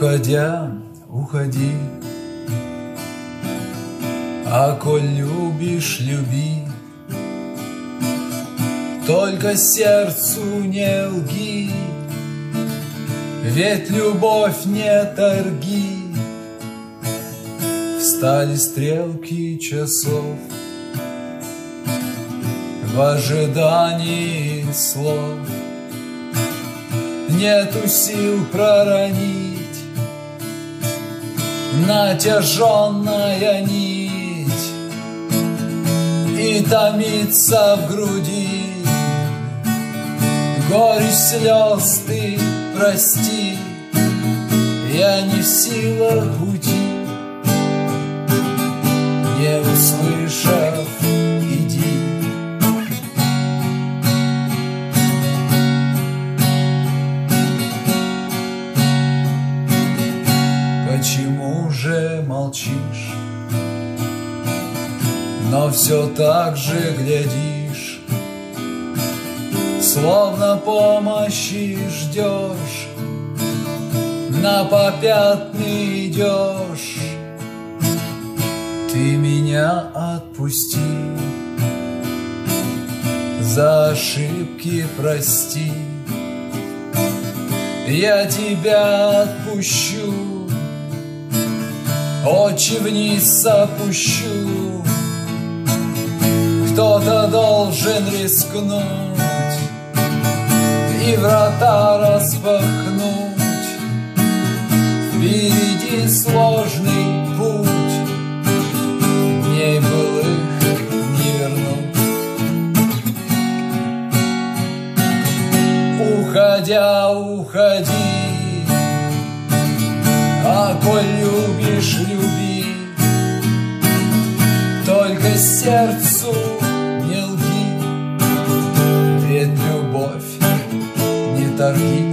Уходя, уходи, а коль любишь, люби, только сердцу не лги, ведь любовь не торги. Встали стрелки часов в ожидании слов. Нету сил проронить натяженная нить и томится в груди. Горе слез ты прости, я не в силах уйти, не услышав иди. Почему же молчишь, но все так же глядишь, словно помощи ждешь, на попятный идешь. Ты меня отпусти, за ошибки прости, я тебя отпущу, очи вниз опущу. Кто-то должен рискнуть и врата распахнуть. Впереди сложный путь, дней былых не вернуть. Уходя, уходи, а коль любишь, люби, только сердцу не лги, ведь любовь не торги.